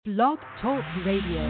Blog Talk Radio.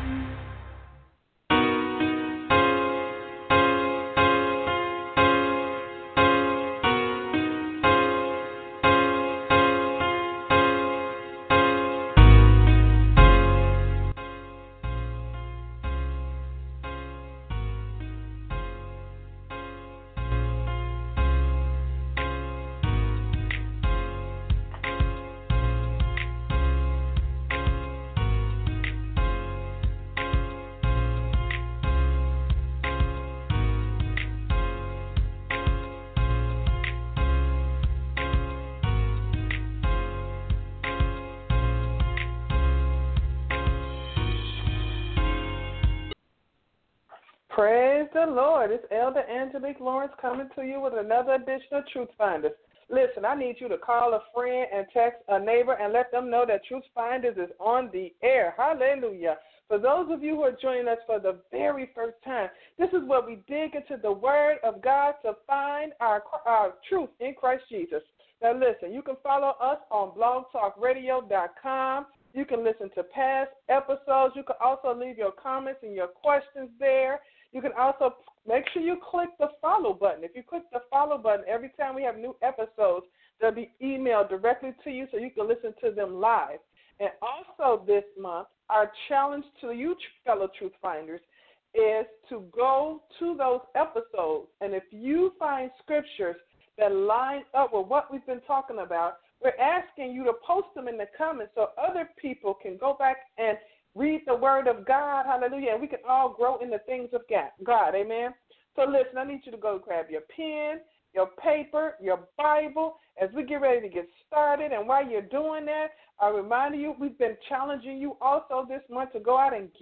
Praise the Lord. It's Elder Angelique Lawrence coming to you with another edition of Truth Finders. Listen, I need you to call a friend and text a neighbor and let them know that Truth Finders is on the air. Hallelujah. For those of you who are joining us for the very first time, this is where we dig into the Word of God to find our truth in Christ Jesus. Now listen, you can follow us on blogtalkradio.com. You can listen to past episodes. You can also leave your comments and your questions there. You can also make sure you click the follow button. If you click the follow button, every time we have new episodes, they'll be emailed directly to you so you can listen to them live. And also this month, our challenge to you fellow truth finders is to go to those episodes. And if you find scriptures that line up with what we've been talking about, we're asking you to post them in the comments so other people can go back and read the Word of God, hallelujah, and we can all grow in the things of God, amen? So listen, I need you to go grab your pen, your paper, your Bible, as we get ready to get started. And while you're doing that, I remind you, we've been challenging you also this month to go out and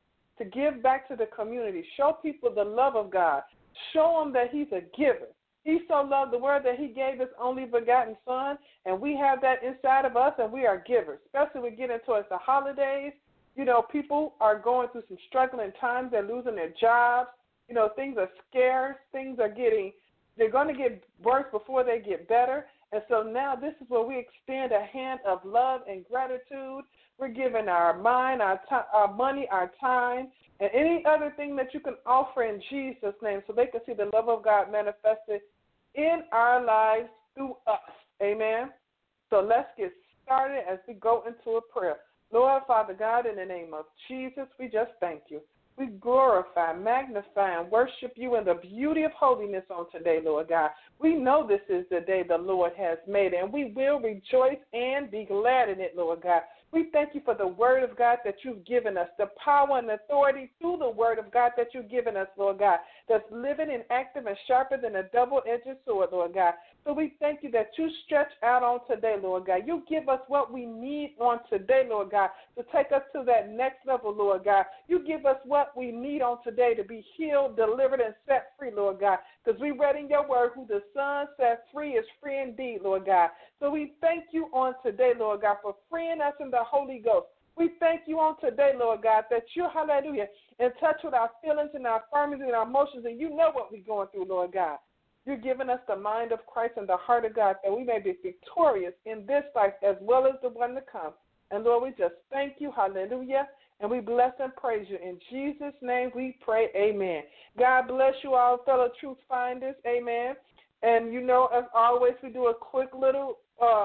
give back to the community. Show people the love of God. Show them that He's a giver. He so loved the world that He gave His only begotten Son, and we have that inside of us, and we are givers, especially when we get into the holidays. You know, people are going through some struggling times. They're losing their jobs. You know, things are scarce. They're going to get worse before they get better. And so now this is where we extend a hand of love and gratitude. We're giving our mind, our money, our time, and any other thing that you can offer in Jesus' name so they can see the love of God manifested in our lives through us. Amen? So let's get started as we go into a prayer. Lord, Father God, in the name of Jesus, we just thank you. We glorify, magnify, and worship you in the beauty of holiness on today, Lord God. We know this is the day the Lord has made, and we will rejoice and be glad in it, Lord God. We thank you for the Word of God that you've given us, the power and authority through the Word of God that you've given us, Lord God, that's living and active and sharper than a double-edged sword, Lord God. So we thank you that you stretch out on today, Lord God. You give us what we need on today, Lord God, to take us to that next level, Lord God. You give us what we need on today to be healed, delivered, and set free, Lord God, because we read in your word, who the Son sets free is free indeed, Lord God. So we thank you on today, Lord God, for freeing us in the Holy Ghost. We thank you on today, Lord God, that you're, hallelujah, in touch with our feelings and our infirmities and our emotions, and you know what we're going through, Lord God. You're giving us the mind of Christ and the heart of God that we may be victorious in this life as well as the one to come. And, Lord, we just thank you, hallelujah, and we bless and praise you. In Jesus' name we pray, amen. God bless you all, fellow truth finders, amen. And, you know, as always, we do a quick little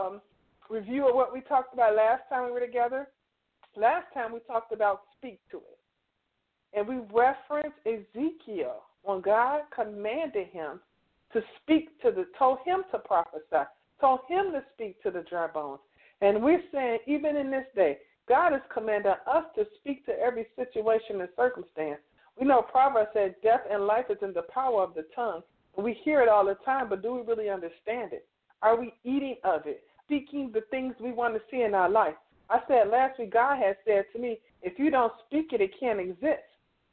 review of what we talked about last time we were together. Last time we talked about speak to it. And we referenced Ezekiel when God commanded him to told him to prophesy, told him to speak to the dry bones. And we're saying, even in this day, God is commanding us to speak to every situation and circumstance. We know Proverbs said death and life is in the power of the tongue. And we hear it all the time, but do we really understand it? Are we eating of it, speaking the things we want to see in our life? I said last week, God has said to me, if you don't speak it, it can't exist.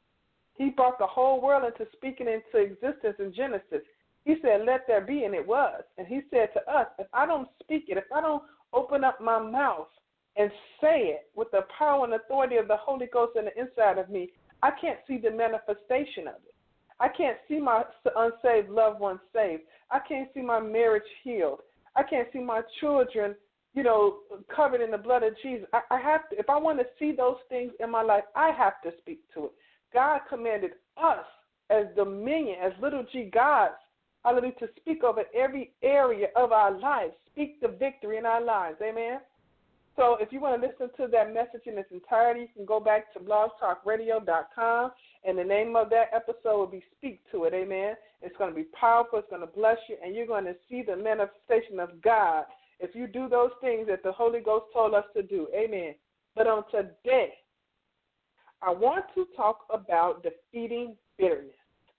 He brought the whole world into speaking into existence in Genesis. He said, let there be, and it was. And he said to us, if I don't speak it, if I don't open up my mouth and say it with the power and authority of the Holy Ghost in the inside of me, I can't see the manifestation of it. I can't see my unsaved loved ones saved. I can't see my marriage healed. I can't see my children covered in the blood of Jesus. I have to, if I want to see those things in my life, I have to speak to it. God commanded us as dominion, as little g gods, hallelujah, to speak over every area of our lives, speak the victory in our lives, amen? So if you want to listen to that message in its entirety, you can go back to blogtalkradio.com, and the name of that episode will be Speak to It, amen? It's going to be powerful, it's going to bless you, and you're going to see the manifestation of God if you do those things that the Holy Ghost told us to do, amen? But on today, I want to talk about defeating bitterness.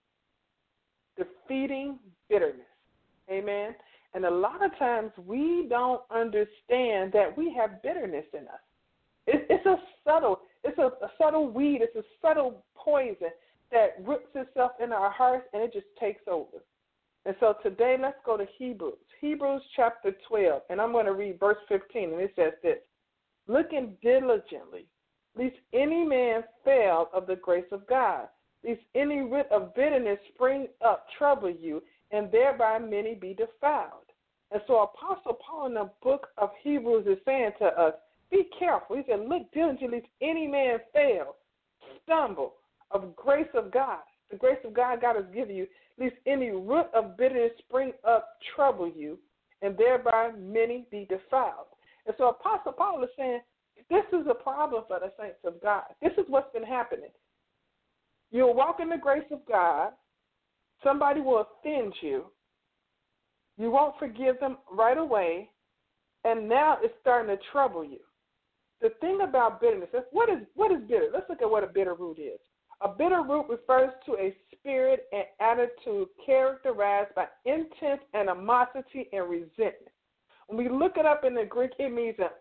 Defeating bitterness, amen? And a lot of times we don't understand that we have bitterness in us. It's a subtle weed. It's a subtle poison that rips itself in our hearts, and it just takes over. And so today, let's go to Hebrews. Hebrews chapter 12, and I'm going to read verse 15, and it says this: looking diligently, lest any man fail of the grace of God, lest any root of bitterness spring up, trouble you, and thereby many be defiled. And so Apostle Paul in the book of Hebrews is saying to us, be careful. He said, look diligently, lest any man fail, stumble of grace of God. The grace of God has given you, lest any root of bitterness spring up, trouble you, and thereby many be defiled. And so Apostle Paul is saying, this is a problem for the saints of God. This is what's been happening. You'll walk in the grace of God. Somebody will offend you. You won't forgive them right away, and now it's starting to trouble you. The thing about bitterness is, what is bitter? Let's look at what a bitter root is. A bitter root refers to a spirit and attitude characterized by intense animosity and resentment. When we look it up in the Greek, it means an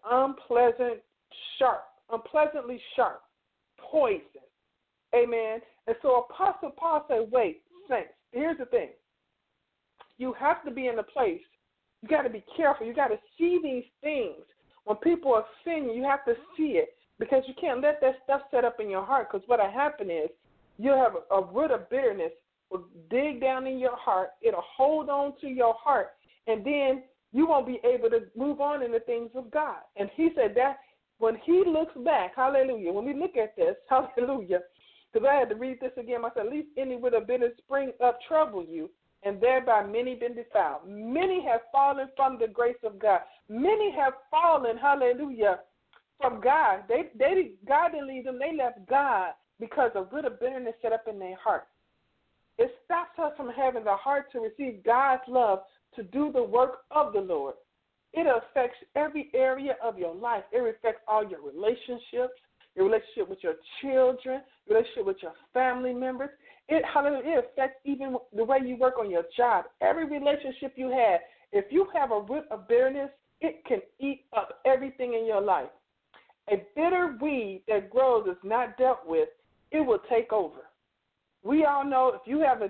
unpleasantly sharp, poison. Amen. And so Apostle Paul said, wait, saints, here's the thing. You have to be in a place, you got to be careful. You got to see these things. When people offend you, you have to see it, because you can't let that stuff set up in your heart, because what will happen is you'll have a root of bitterness will dig down in your heart. It'll hold on to your heart, and then you won't be able to move on in the things of God. And he said that when he looks back, hallelujah, when we look at this, hallelujah, because I had to read this again myself, at least any root of bitterness spring up trouble you, and thereby many been defiled. Many have fallen from the grace of God. Many have fallen, hallelujah, from God. God didn't leave them. They left God because a root of bitterness set up in their heart. It stops us from having the heart to receive God's love to do the work of the Lord. It affects every area of your life. It affects all your relationships, your relationship with your children, your relationship with your family members. It affects even the way you work on your job. Every relationship you have, if you have a root of bitterness, it can eat up everything in your life. A bitter weed that grows is not dealt with, it will take over. We all know if you have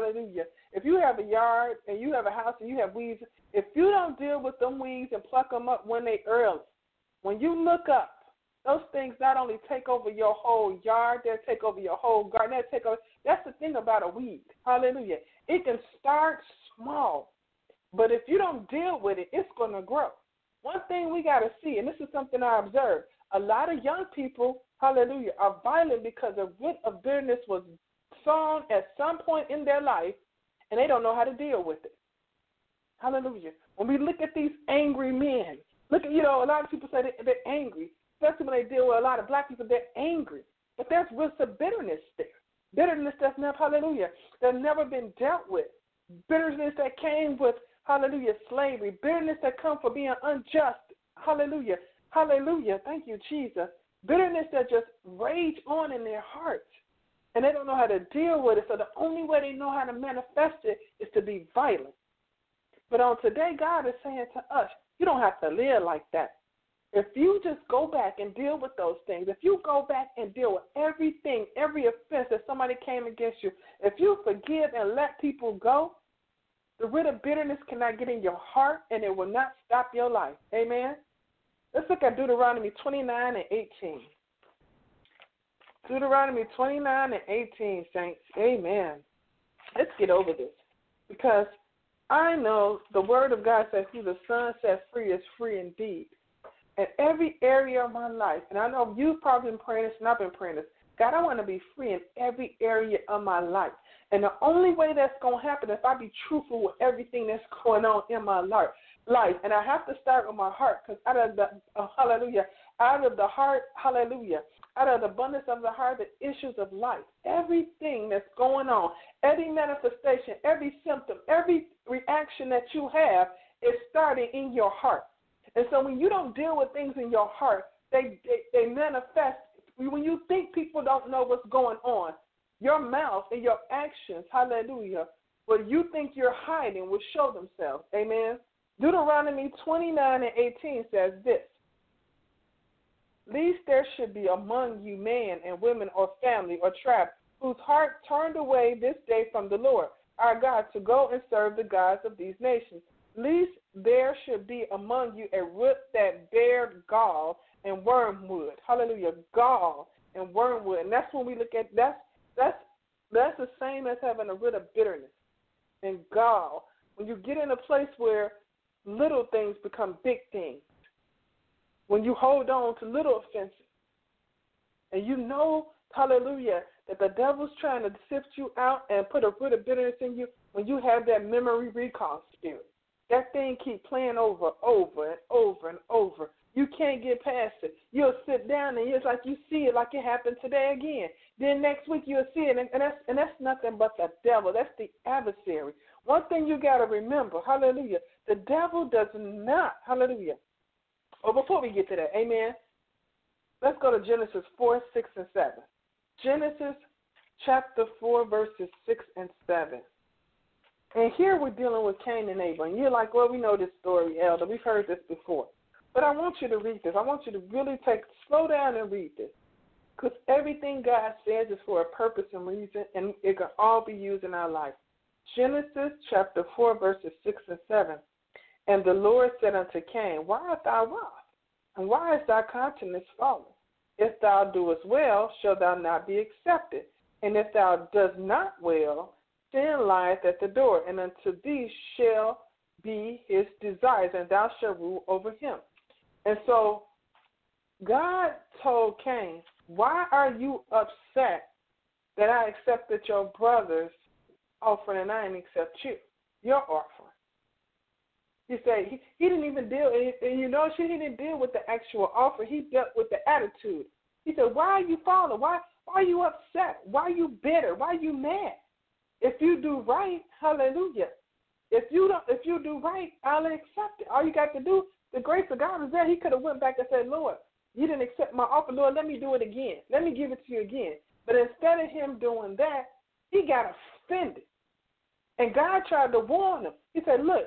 if you have a yard and you have a house and you have weeds, if you don't deal with them weeds and pluck them up when they early, when you look up, those things not only take over your whole yard, they'll take over your whole garden. That's the thing about a weed. Hallelujah. It can start small, but if you don't deal with it, it's going to grow. One thing we got to see, and this is something I observed, a lot of young people, hallelujah, are violent because a root of bitterness was sown at some point in their life, and they don't know how to deal with it. Hallelujah. When we look at these angry men, a lot of people say they're angry. Especially when they deal with a lot of black people, they're angry. But there's roots of bitterness there. Bitterness that's never been dealt with. Bitterness that came with, hallelujah, slavery. Bitterness that comes from being unjust. Hallelujah. Hallelujah. Thank you, Jesus. Bitterness that just rage on in their hearts. And they don't know how to deal with it. So the only way they know how to manifest it is to be violent. But on today, God is saying to us, you don't have to live like that. If you just go back and deal with those things, if you go back and deal with everything, every offense that somebody came against you, if you forgive and let people go, the root of bitterness cannot get in your heart, and it will not stop your life. Amen? Let's look at Deuteronomy 29 and 18. Deuteronomy 29 and 18, saints. Amen. Let's get over this, because I know the word of God says who the Son sets free is free indeed. In every area of my life, and I know you've probably been praying this and I've been praying this, God, I want to be free in every area of my life. And the only way that's going to happen is if I be truthful with everything that's going on in my life. And I have to start with my heart, because out of the, hallelujah, out of the heart, hallelujah, out of the abundance of the heart, the issues of life, everything that's going on, every manifestation, every symptom, every reaction that you have is starting in your heart. And so when you don't deal with things in your heart, they manifest. When you think people don't know what's going on, your mouth and your actions, hallelujah, what you think you're hiding will show themselves. Amen. Deuteronomy 29:18 says this: "Least there should be among you man and women or family or tribe whose heart turned away this day from the Lord our God to go and serve the gods of these nations. Least there should be among you a root that bear gall and wormwood." Hallelujah, gall and wormwood. And that's when we look at, that's the same as having a root of bitterness and gall. When you get in a place where little things become big things, when you hold on to little offenses, and you know, hallelujah, that the devil's trying to sift you out and put a root of bitterness in you, when you have that memory recall spirit, that thing keep playing over and over and over. You can't get past it. You'll sit down and it's like you see it like it happened today again. Then next week you'll see it, and that's nothing but the devil. That's the adversary. One thing you got to remember, hallelujah, the devil does not, hallelujah. Oh, before we get to that, amen, let's go to Genesis 4, 6, and 7. Genesis chapter 4, verses 6 and 7. And here we're dealing with Cain and Abel. And you're like, well, we know this story, Elder. We've heard this before. But I want you to read this. I want you to really slow down and read this. Because everything God says is for a purpose and reason, and it can all be used in our life. Genesis chapter 4, verses 6 and 7. "And the Lord said unto Cain, Why art thou wroth? And why is thy countenance fallen? If thou doest well, shalt thou not be accepted. And if thou dost not well, sin lieth at the door, and unto thee shall be his desires, and thou shalt rule over him." And so God told Cain, why are you upset that I accepted your brother's offering and I didn't accept your offering? He said he didn't even deal, and you know, he didn't deal with the actual offer. He dealt with the attitude. He said, why are you falling? Why are you upset? Why are you bitter? Why are you mad? If you do right, hallelujah. If you do right, I'll accept it. All you got to do, the grace of God is there. He could have went back and said, Lord, you didn't accept my offer. Lord, let me do it again. Let me give it to you again. But instead of him doing that, he got offended. And God tried to warn him. He said, look,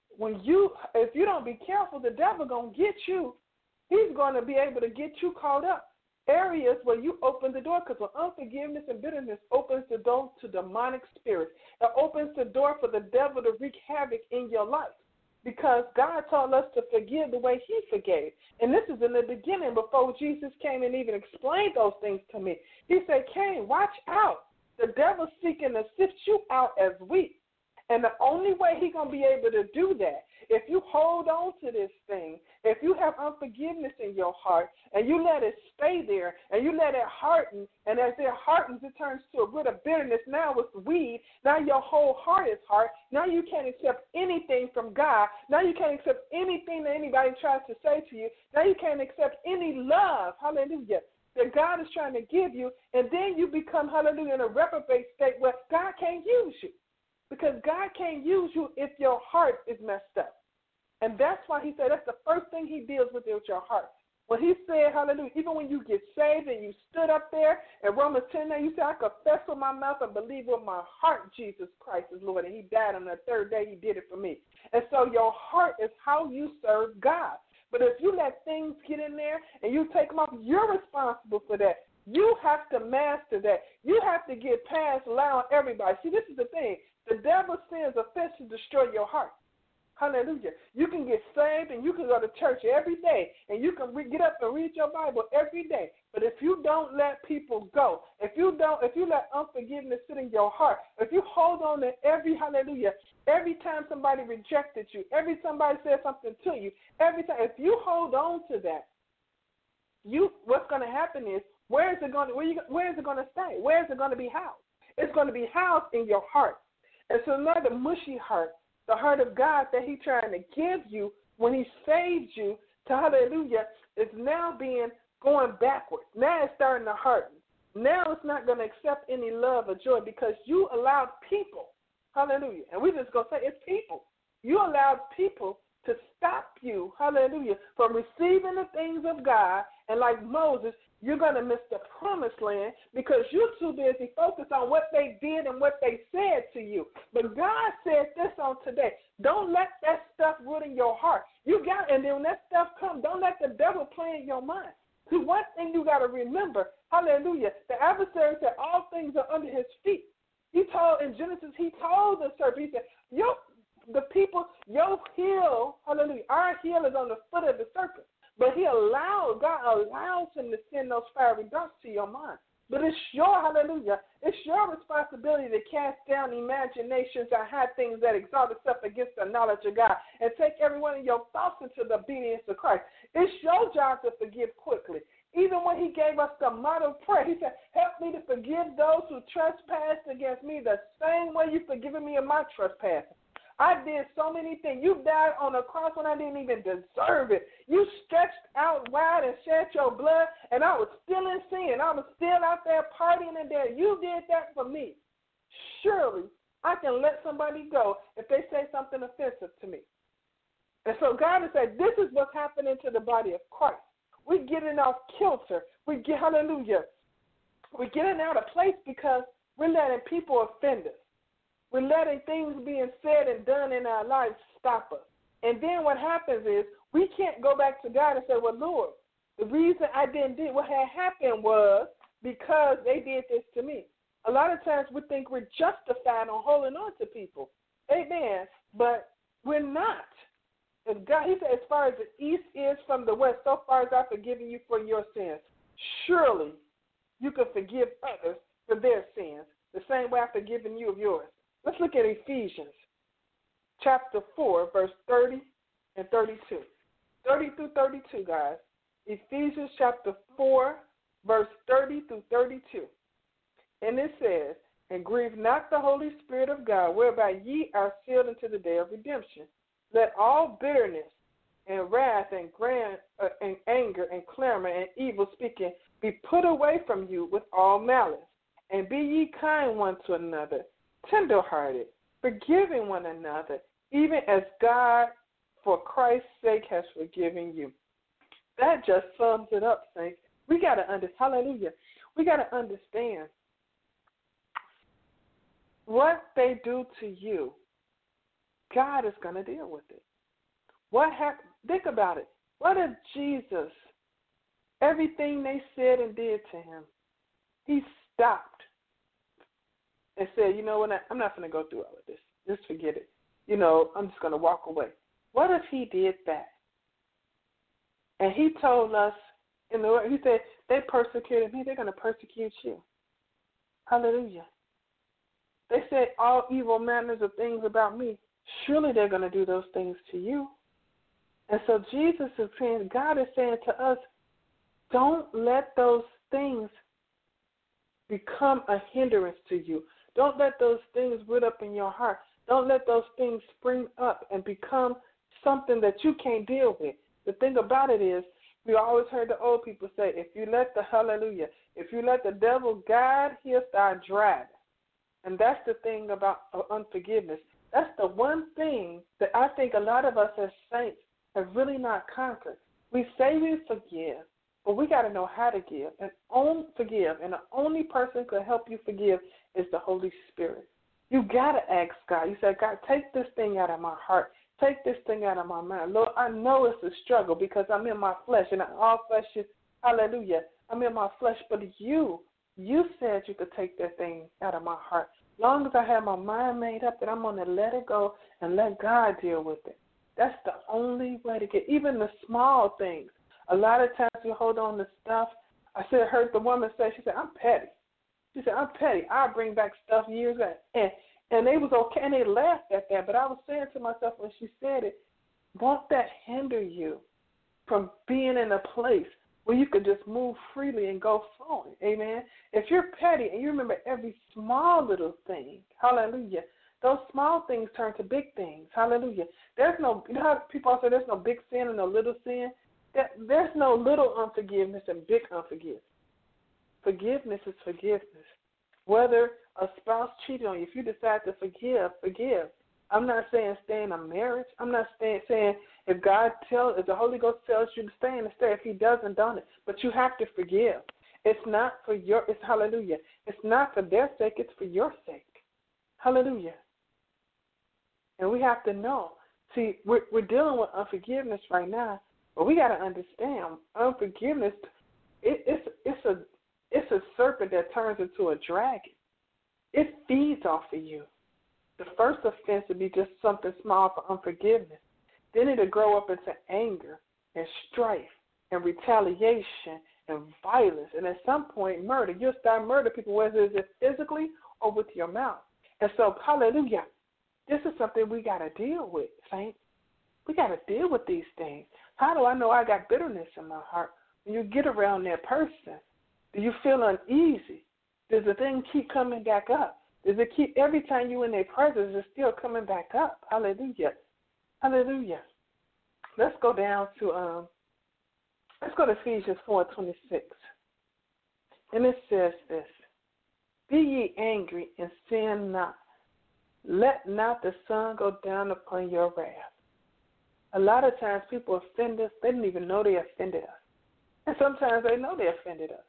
if you don't be careful, the devil going to get you. He's going to be able to get you caught up. Areas where you open the door, because unforgiveness and bitterness opens the door to demonic spirits. It opens the door for the devil to wreak havoc in your life, because God told us to forgive the way he forgave. And this is in the beginning, before Jesus came and even explained those things to me. He said, Cain, watch out. The devil's seeking to sift you out as wheat. And the only way he's going to be able to do that, if you hold on to this thing, if you have unforgiveness in your heart, and you let it stay there, and you let it harden, and as it hardens, it turns to a root of bitterness. Now it's weed. Now your whole heart is hard. Now you can't accept anything from God. Now you can't accept anything that anybody tries to say to you. Now you can't accept any love, hallelujah, that God is trying to give you. And then you become, hallelujah, in a reprobate state where God can't use you. Because God can't use you if your heart is messed up. And that's why he said that's the first thing he deals with your heart. When he said, hallelujah, even when you get saved and you stood up there in Romans 10, you said, I confess with my mouth and believe with my heart Jesus Christ is Lord, and he died on the third day. He did it for me. And so your heart is how you serve God. But if you let things get in there and you take them off, you're responsible for that. You have to master that. You have to get past allowing everybody. See, this is the thing. The devil sends offense to destroy your heart. Hallelujah. You can get saved and you can go to church every day and you can get up and read your Bible every day. But if you don't let people go, if you let unforgiveness sit in your heart, if you hold on to every time somebody rejected you, every time somebody said something to you, if you hold on to that, what's going to happen is, where is it going to stay? Where is it going to be housed? It's going to be housed in your heart. And so now the mushy heart, the heart of God that He's trying to give you when He saved you to hallelujah, is now going backwards. Now it's starting to harden. Now it's not going to accept any love or joy because you allowed people, hallelujah, and we're just going to say it's people. You allowed people to stop you, hallelujah, from receiving the things of God. And like Moses, you're going to miss the promised land because you're too busy focused on what they did and what they said to you. But God said this on today. Don't let that stuff root in your heart. And then when that stuff comes, don't let the devil play in your mind. See, one thing you got to remember, hallelujah, the adversary said all things are under his feet. In Genesis, he told the serpent, he said, the people, your heel, hallelujah, our heel is on the foot of the serpent. But God allows him to send those fiery darts to your mind. But it's your responsibility to cast down imaginations and high things that exalt itself against the knowledge of God and take every one of your thoughts into the obedience of Christ. It's your job to forgive quickly. Even when He gave us the model prayer, He said, help me to forgive those who trespass against me the same way you've forgiven me of my trespasses. I did so many things. You died on a cross when I didn't even deserve it. You stretched out wide and shed your blood, and I was still in sin. I was still out there partying and there. You did that for me. Surely I can let somebody go if they say something offensive to me. And so God has said, this is what's happening to the body of Christ. We're getting off kilter. Hallelujah. We're getting out of place because we're letting people offend us. We're letting things being said and done in our lives stop us. And then what happens is we can't go back to God and say, well, Lord, the reason I didn't do what had happened was because they did this to me. A lot of times we think we're justified on holding on to people. Amen. But we're not. If God, He said, as far as the east is from the west, so far as I've forgiven you for your sins, surely you can forgive others for their sins the same way I've forgiven you of yours. Let's look at Ephesians chapter 4, verse 30 and 32. 30 through 32, guys. Ephesians chapter 4, verse 30 through 32. And it says, and grieve not the Holy Spirit of God, whereby ye are sealed unto the day of redemption. Let all bitterness and wrath and anger and clamor and evil speaking be put away from you with all malice. And be ye kind one to another, tender-hearted, forgiving one another, even as God, for Christ's sake, has forgiven you. That just sums it up, saints. We got to hallelujah. We got to understand what they do to you, God is going to deal with it. Think about it. What if Jesus, everything they said and did to him, He stopped and said, you know what, I'm not going to go through all of this. Just forget it. I'm just going to walk away. What if He did that? And He told us in the Word, He said, they persecuted me, they're going to persecute you. Hallelujah. They said all evil manners of things about me. Surely they're going to do those things to you. And so Jesus is saying, God is saying to us, don't let those things become a hindrance to you. Don't let those things root up in your heart. Don't let those things spring up and become something that you can't deal with. The thing about it is, we always heard the old people say, if you let the devil guide, he'll start driving. And that's the thing about unforgiveness. That's the one thing that I think a lot of us as saints have really not conquered. We say we forgive, but we got to know how to give and forgive. And the only person who can help you forgive is the Holy Spirit. You got to ask God. You say, God, take this thing out of my heart. Take this thing out of my mind. Lord, I know it's a struggle because I'm in my flesh, and all flesh is, hallelujah, I'm in my flesh. But you said you could take that thing out of my heart. As long as I have my mind made up that I'm going to let it go and let God deal with it. That's the only way to get, even the small things. A lot of times we hold on to stuff I said, heard the woman say, she said, I'm petty. She said, I'm petty. I'll bring back stuff years ago. And they was okay, and they laughed at that. But I was saying to myself when she said it, won't that hinder you from being in a place where you could just move freely and go flowing? Amen. If you're petty and you remember every small little thing, hallelujah, those small things turn to big things. Hallelujah. There's no, you know how people say there's no big sin and no little sin? There's no little unforgiveness and big unforgiveness. Forgiveness is forgiveness. Whether a spouse cheated on you, if you decide to forgive, forgive. I'm not saying stay in a marriage. I'm not saying if the Holy Ghost tells you to stay in, stay. If He doesn't, don't it. But you have to forgive. It's not for it's hallelujah. It's not for their sake. It's for your sake. Hallelujah. And we have to know. See, we're dealing with unforgiveness right now, but we got to understand unforgiveness. It's a serpent that turns into a dragon. It feeds off of you. The first offense would be just something small for unforgiveness. Then it'll grow up into anger and strife and retaliation and violence. And at some point, murder. You'll start murdering people, whether it's physically or with your mouth. And so, hallelujah, this is something we got to deal with, saints. We got to deal with these things. How do I know I got bitterness in my heart? When you get around that person, do you feel uneasy? Does the thing keep coming back up? Does it keep, every time you're in their presence, it's still coming back up? Hallelujah. Hallelujah. Let's go down to, let's go to Ephesians 4:26. And it says this, be ye angry and sin not. Let not the sun go down upon your wrath. A lot of times people offend us. They didn't even know they offended us. And sometimes they know they offended us.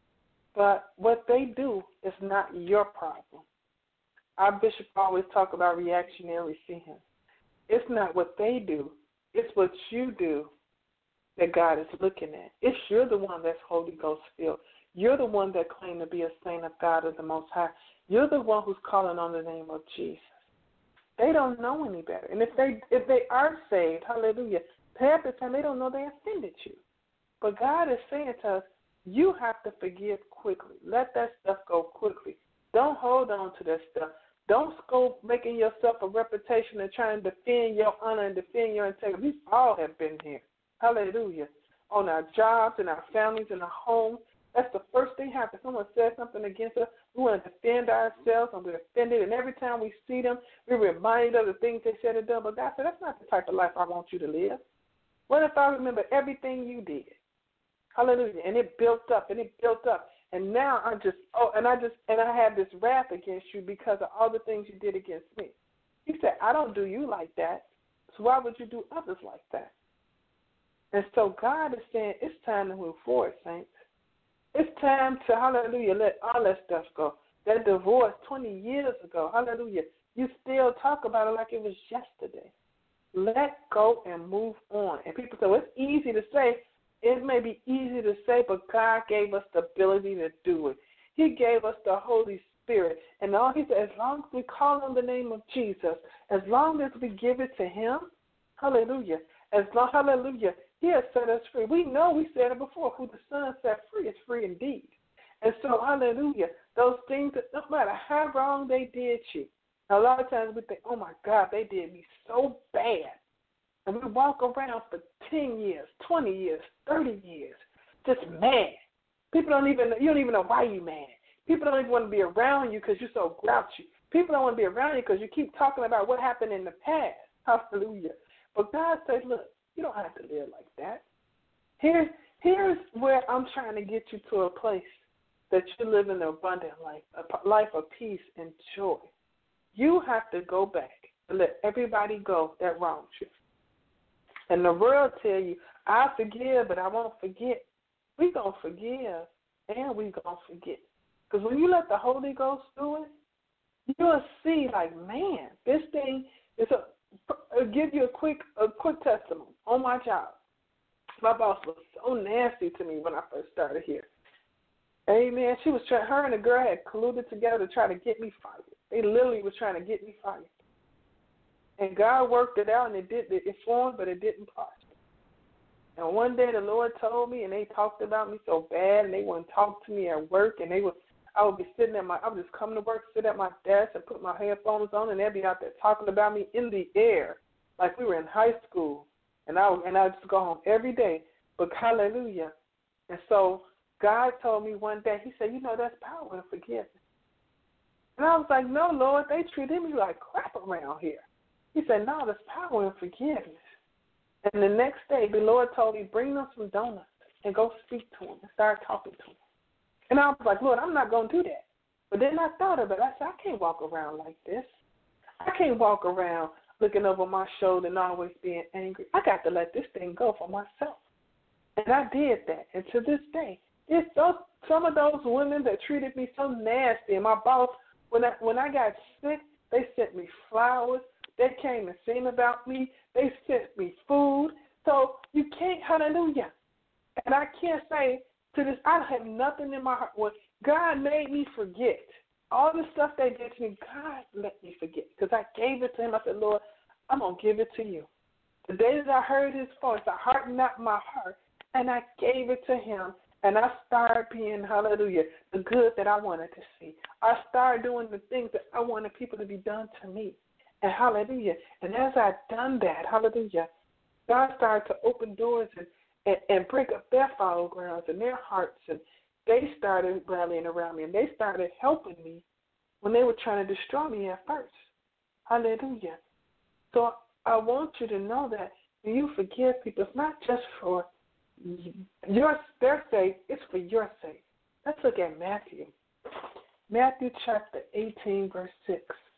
But what they do is not your problem. Our bishop always talk about reactionary sin. It's not what they do. It's what you do that God is looking at. It's you're the one that's Holy Ghost filled. You're the one that claims to be a saint of God of the Most High. You're the one who's calling on the name of Jesus. They don't know any better. And if they are saved, hallelujah, half the time they don't know they offended you. But God is saying to us, you have to forgive quickly. Let that stuff go quickly. Don't hold on to that stuff. Don't go making yourself a reputation and trying to defend your honor and defend your integrity. We all have been here. Hallelujah. On our jobs, in our families, in our homes. That's the first thing happens. Someone says something against us, we want to defend ourselves, and we're offended. And every time we see them, we're reminded of the things they said and done. But God said, that's not the type of life I want you to live. What if I remember everything you did? Hallelujah. And it built up, and it built up. And now I have this wrath against you because of all the things you did against me. He said, I don't do you like that. So why would you do others like that? And so God is saying it's time to move forward, saints. It's time to, hallelujah, let all that stuff go. That divorce 20 years ago, hallelujah, you still talk about it like it was yesterday. Let go and move on. And people say, well, it's easy to say. It may be easy to say, but God gave us the ability to do it. He gave us the Holy Spirit. And all He said, as long as we call on the name of Jesus, as long as we give it to Him, hallelujah, hallelujah, He has set us free. We know, we said it before, who the Son set free is free indeed. And so, hallelujah, those things, that no matter how wrong they did you, a lot of times we think, oh, my God, they did me so bad. And we walk around for 10 years, 20 years, 30 years, just mad. You don't even know why you're mad. People don't even want to be around you because you're so grouchy. People don't want to be around you because you keep talking about what happened in the past. Hallelujah. But God says, look, you don't have to live like that. Here's where I'm trying to get you to a place that you live an abundant life, a life of peace and joy. You have to go back and let everybody go that wrongs you. And the world tell you, I forgive, but I won't forget. We going to forgive and we going to forget. Because when you let the Holy Ghost do it, you'll see like, man, this thing is I'll give you a quick testimony on my job. My boss was so nasty to me when I first started here. Amen. She was her and the girl had colluded together to try to get me fired. They literally was trying to get me fired. And God worked it out, and it formed, but it didn't prosper. And one day the Lord told me, and they talked about me so bad, and they wouldn't talk to me at work, and I would be sitting I would just come to work, sit at my desk, and put my headphones on, and they'd be out there talking about me in the air, like we were in high school. And I'd just go home every day. But hallelujah. And so God told me one day, he said, that's power in forgiveness. And I was like, no, Lord, they treated me like crap around here. He said, no, there's power in forgiveness. And the next day, the Lord told me, bring them some donuts and go speak to them and start talking to them. And I was like, Lord, I'm not going to do that. But then I thought of it. I said, I can't walk around like this. I can't walk around looking over my shoulder and always being angry. I got to let this thing go for myself. And I did that. And to this day, it's some of those women that treated me so nasty. And my boss, when I got sick, they sent me flowers. They came and seen about me. They sent me food. So you can't, hallelujah. And I can't say to this, I have nothing in my heart. When God made me forget all the stuff they did to me, God let me forget. Because I gave it to him. I said, Lord, I'm going to give it to you. The day that I heard his voice, I hardened not my heart, and I gave it to him. And I started being, hallelujah, the good that I wanted to see. I started doing the things that I wanted people to be done to me. And hallelujah. And as I've done that, hallelujah, God started to open doors and break up their fallow grounds and their hearts. And they started rallying around me. And they started helping me when they were trying to destroy me at first. Hallelujah. So I want you to know that when you forgive people, it's not just for their sake, it's for your sake. Let's look at Matthew. Matthew chapter 18, verse 6.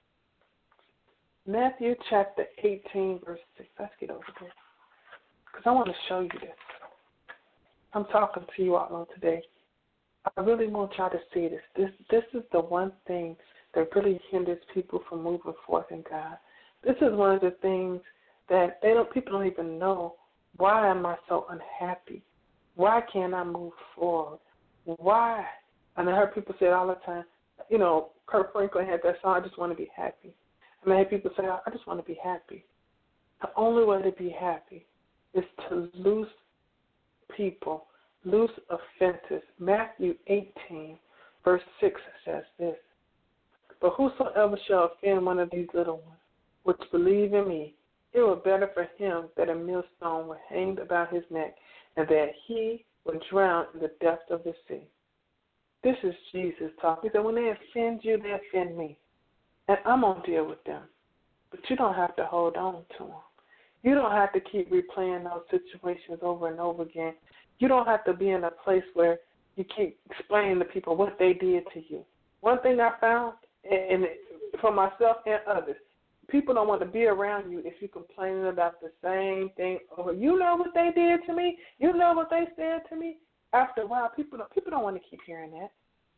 Matthew chapter 18, verse 6. Let's get over there. Because I want to show you this. I'm talking to you all on today. I really want y'all to see this. This is the one thing that really hinders people from moving forth in God. This is one of the things that people don't even know. Why am I so unhappy? Why can't I move forward? Why? And I heard people say it all the time. Kurt Franklin had that song, I just want to be happy. And I heard people say, I just want to be happy. The only way to be happy is to loose people, loose offenses. Matthew 18, verse 6 says this. But whosoever shall offend one of these little ones, which believe in me, it were better for him that a millstone were hanged about his neck, and that he would drown in the depths of the sea. This is Jesus talking. He said, when they offend you, they offend me. And I'm going to deal with them. But you don't have to hold on to them. You don't have to keep replaying those situations over and over again. You don't have to be in a place where you keep explaining to people what they did to you. One thing I found, and for myself and others, people don't want to be around you if you're complaining about the same thing over. You know what they did to me? You know what they said to me? After a while, people don't want to keep hearing that.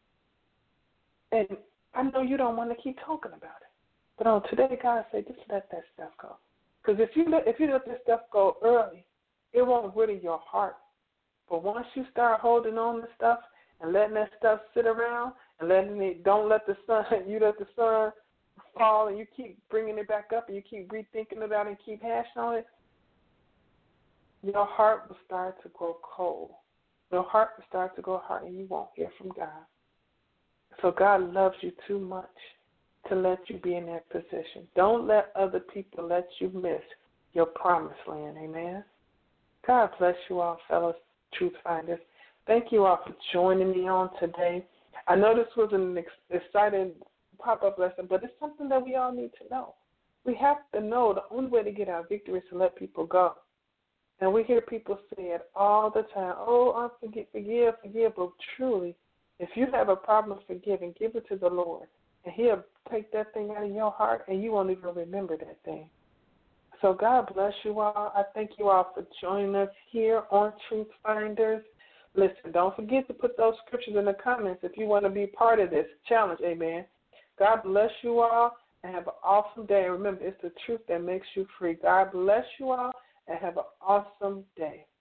And I know you don't want to keep talking about it. But on today, God said, just let that stuff go. Because if you let this stuff go early, it won't rid your heart. But once you start holding on to stuff and letting that stuff sit around and don't let the sun, you let the sun fall and you keep bringing it back up and you keep rethinking about it and keep hashing on it, your heart will start to grow cold. Your heart will start to go hard and you won't hear from God. So God loves you too much to let you be in that position. Don't let other people let you miss your promised land. Amen. God bless you all, fellow truth finders. Thank you all for joining me on today. I know this was an exciting pop-up lesson, but it's something that we all need to know. We have to know the only way to get our victory is to let people go. And we hear people say it all the time, oh, forgive, but truly, if you have a problem forgiving, give it to the Lord, and he'll take that thing out of your heart, and you won't even remember that thing. So God bless you all. I thank you all for joining us here on Truth Finders. Listen, don't forget to put those scriptures in the comments if you want to be part of this challenge, amen. God bless you all, and have an awesome day. Remember, it's the truth that makes you free. God bless you all, and have an awesome day.